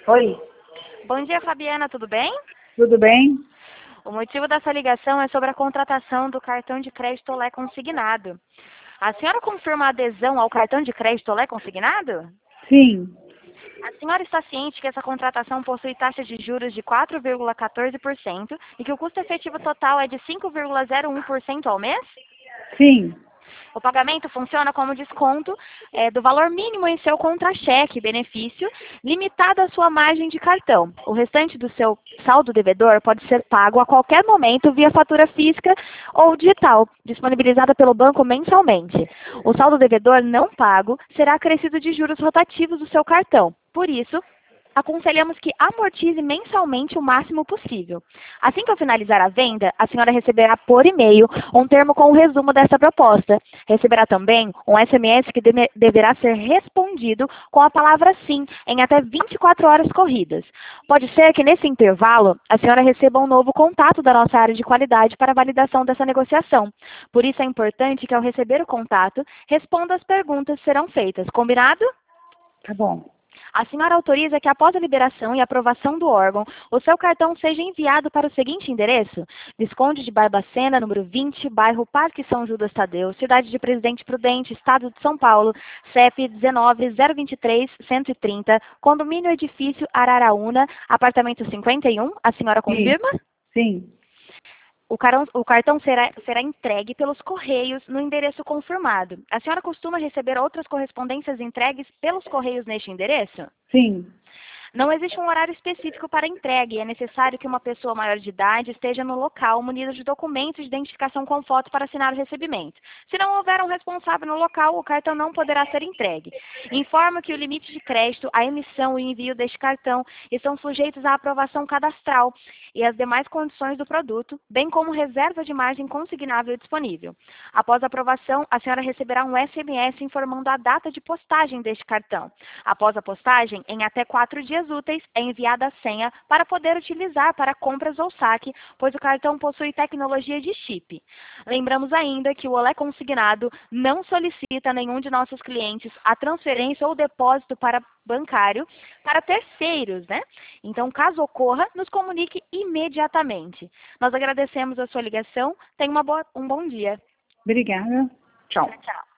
Oi, Bom dia, Fabiana, tudo bem? tudo bem? O motivo dessa ligação é sobre a contratação do cartão de crédito Olé Consignado. A senhora confirma a adesão ao cartão de crédito Olé Consignado? Sim, A senhora está ciente que essa contratação possui taxa de juros de 4,14% e que o custo efetivo total é de 5,01% ao mês? sim. O pagamento funciona como desconto do valor mínimo em seu contra-cheque, benefício, limitado à sua margem de cartão. O restante do seu saldo devedor pode ser pago a qualquer momento via fatura física ou digital, disponibilizada pelo banco mensalmente. O saldo devedor não pago será acrescido de juros rotativos do seu cartão. Por isso, aconselhamos que amortize mensalmente o máximo possível. Assim que eu finalizar a venda, a senhora receberá por e-mail um termo com o resumo dessa proposta. Receberá também um SMS que deverá ser respondido com a palavra sim em até 24 horas corridas. Pode ser que nesse intervalo a senhora receba um novo contato da nossa área de qualidade para validação dessa negociação. Por isso é importante que ao receber o contato, responda as perguntas que serão feitas. Combinado? Tá bom. A senhora autoriza que, após a liberação e aprovação do órgão, o seu cartão seja enviado para o seguinte endereço: Visconde de Barbacena, número 20, bairro Parque São Judas Tadeu, cidade de Presidente Prudente, Estado de São Paulo, CEP 19 023 130, condomínio Edifício Araraúna, apartamento 51. A senhora Sim, confirma? sim. O cartão será entregue pelos correios no endereço confirmado. A senhora costuma receber outras correspondências entregues pelos correios neste endereço? Sim. Não existe um horário específico para entrega e é necessário que uma pessoa maior de idade esteja no local munida de documentos de identificação com foto para assinar o recebimento. Se não houver um responsável no local, o cartão não poderá ser entregue. Informa que o limite de crédito, a emissão e o envio deste cartão estão sujeitos à aprovação cadastral e às demais condições do produto, bem como reserva de margem consignável disponível. Após a aprovação, a senhora receberá um SMS informando a data de postagem deste cartão. Após a postagem, em até 4 dias úteis, é enviada a senha para poder utilizar para compras ou saque, pois o cartão possui tecnologia de chip. Lembramos ainda que o Olé Consignado não solicita a nenhum de nossos clientes a transferência ou depósito para bancário para terceiros, né? Então, caso ocorra, nos comunique imediatamente. Nós agradecemos a sua ligação. Tenha um bom dia. Obrigada. Tchau. Tchau.